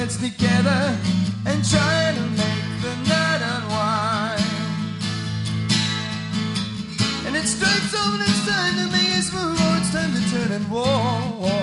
heads together and try to make the night unwind. And it strikes all, it's time to make us move on, it's time to turn and walk.